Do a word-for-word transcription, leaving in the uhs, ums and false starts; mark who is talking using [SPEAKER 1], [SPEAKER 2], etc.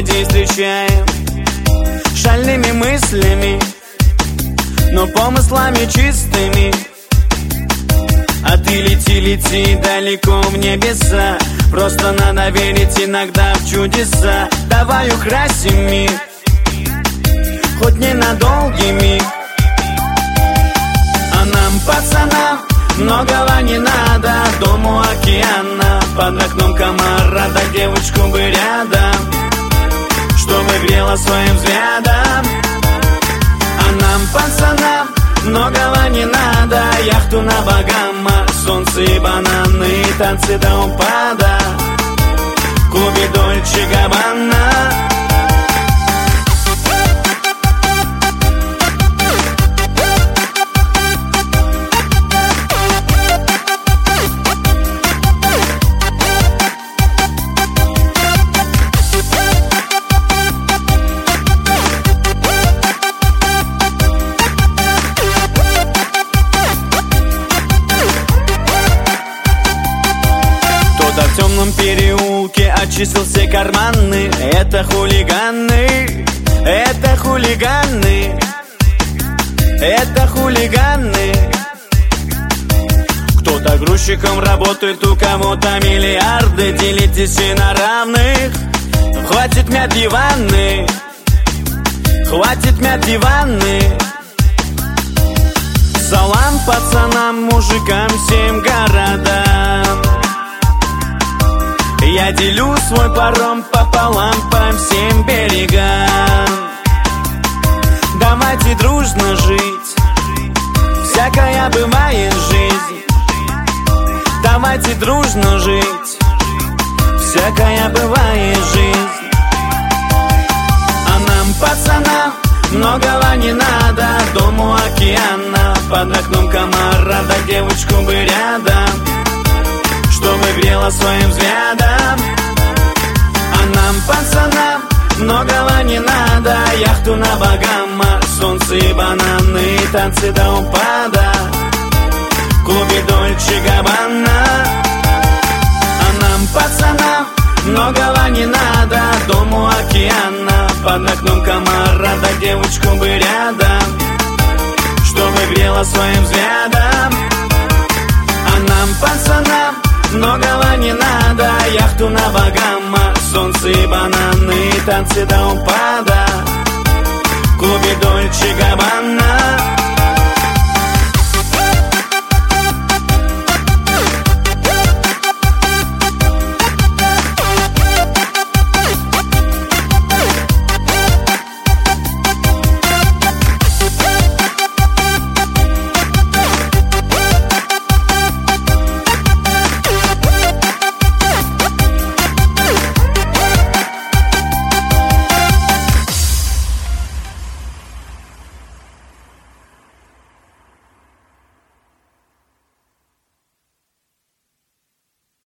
[SPEAKER 1] новый день встречаем шальными мыслями, но помыслами чистыми. А ты лети, лети далеко в небеса, просто надо верить иногда в чудеса. Давай украсим мир, хоть ненадолгий миг. А нам, пацанам, многого не надо. Дом у океана, под окном комара, да девочку бы рядом, чтобы грела своим взглядом. А нам, пацанам, многого не надо. Яхту на Багамах, солнце и бананы, танцы до упада в клубе Дольче Габбана. В темном переулке очистил все карманы. Это хулиганы, это хулиганы, это хулиганы. Кто-то грузчиком работает, у кого-то миллиарды. Делитесь все на равных. Хватит мять диваны, хватит мять диваны. Салам пацанам, мужикам, всем городам. Я делю свой паром пополам по всем берегам. Давайте дружно жить, всякая бывает жизнь. Давайте дружно жить, всякая бывает жизнь. А нам, пацанам, многого не надо. Дом у океана, под окном комара, да девочку бы рядом, чтобы грела своим взглядом. А нам, пацанам, многого не надо. Яхту на Багамах, солнце и бананы, танцы до упада в клубе Дольче Габбана. А нам, пацанам, многого не надо. Дом у океана, под окном комара, да девочку бы рядом, чтобы грела своим взглядом. А нам, пацанам, многого не надо. Яхту на Багамах, солнце и бананы, танцы до упада в клубе Дольче Габбана.